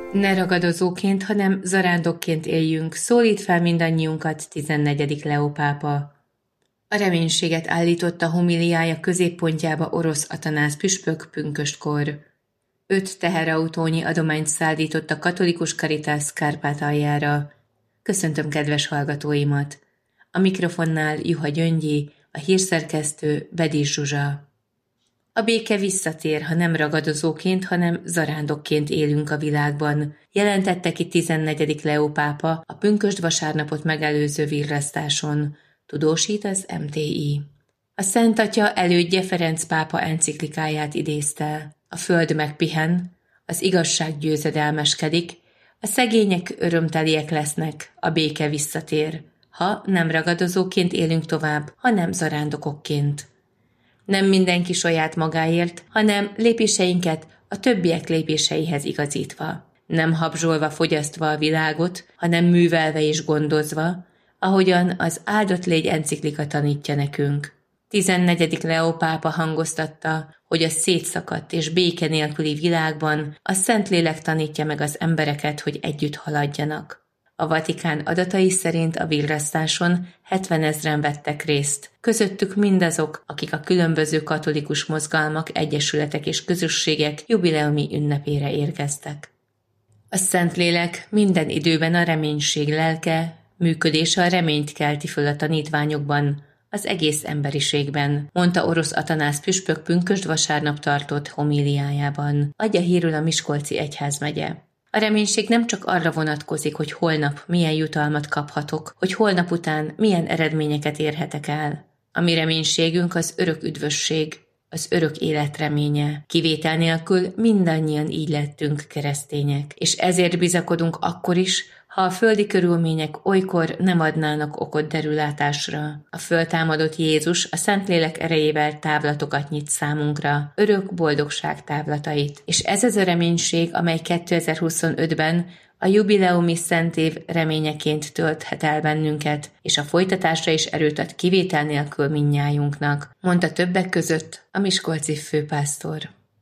Ne ragadozóként, hanem zarándokként éljünk, szólít fel mindannyiunkat 14. Leó pápa. A reménységet állította homiliája középpontjába orosz Atanász püspök pünköstkor. 5 teherautónyi adományt szállított a katolikus Caritas Kárpátaljára. Köszöntöm kedves hallgatóimat! A mikrofonnál Juha Gyöngyi, a hírszerkesztő Bedis Zsuzsa. A béke visszatér, ha nem ragadozóként, hanem zarándokként élünk a világban, jelentette ki 14. Leó pápa a pünkösd vasárnapot megelőző virrasztáson, tudósít az MTI. A Szent Atya elődje Ferenc pápa enciklikáját idézte. A föld megpihen, az igazság győzedelmeskedik, a szegények örömteliek lesznek, a béke visszatér, ha nem ragadozóként élünk tovább, hanem zarándokokként. Nem mindenki saját magáért, hanem lépéseinket a többiek lépéseihez igazítva. Nem habzsolva fogyasztva a világot, hanem művelve és gondozva, ahogyan az Áldott légy enciklika tanítja nekünk. 14. Leó pápa hangoztatta, hogy a szétszakadt és béke nélküli világban a Szentlélek tanítja meg az embereket, hogy együtt haladjanak. A Vatikán adatai szerint a virrasztáson 70 000 vettek részt, közöttük mindazok, akik a különböző katolikus mozgalmak, egyesületek és közösségek jubileumi ünnepére érkeztek. A Szentlélek minden időben a reménység lelke, működése a reményt kelti föl a tanítványokban, az egész emberiségben, mondta orosz Atanász püspök pünkösd vasárnap tartott homíliájában, adja hírül a Miskolci egyházmegye. A reménység nem csak arra vonatkozik, hogy holnap milyen jutalmat kaphatok, hogy holnap után milyen eredményeket érhetek el. A mi reménységünk az örök üdvösség, az örök élet reménye. Kivétel nélkül mindannyian így lettünk keresztények, és ezért bizakodunk akkor is, ha a földi körülmények olykor nem adnának okot derülátásra. A föltámadott Jézus a Szentlélek erejével távlatokat nyit számunkra, örök boldogság távlatait. És ez az a reménység, amely 2025-ben a jubileumi szentév reményeként tölthet el bennünket, és a folytatásra is erőt ad kivétel nélkül mindnyájunknak, mondta többek között a miskolci főpásztor.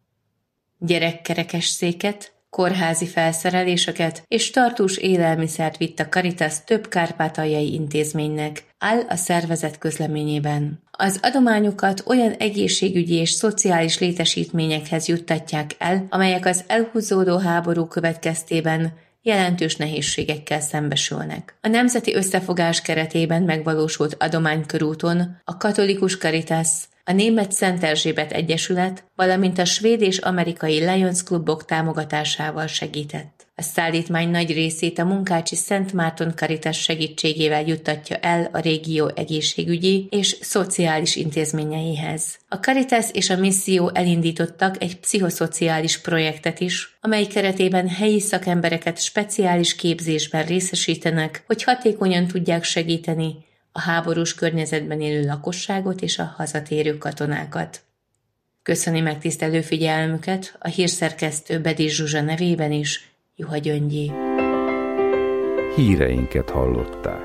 Gyerekkerekes széket, kórházi felszereléseket és tartós élelmiszert vitt a Caritas több kárpátaljai intézménynek, áll a szervezet közleményében. Az adományokat olyan egészségügyi és szociális létesítményekhez juttatják el, amelyek az elhúzódó háború következtében jelentős nehézségekkel szembesülnek. A Nemzeti Összefogás keretében megvalósult adománykörúton a katolikus Caritas, a német Szent Erzsébet Egyesület, valamint a svéd és amerikai Lions klubok támogatásával segített. A szállítmány nagy részét a munkácsi Szent Márton Caritas segítségével juttatja el a régió egészségügyi és szociális intézményeihez. A Caritas és a misszió elindítottak egy pszichoszociális projektet is, amely keretében helyi szakembereket speciális képzésben részesítenek, hogy hatékonyan tudják segíteni a háborús környezetben élő lakosságot és a hazatérő katonákat. Köszöni megtisztelő figyelmüket a hírszerkesztő Bedis Zsuzsa nevében is, Juha Gyöngyi. Híreinket hallották.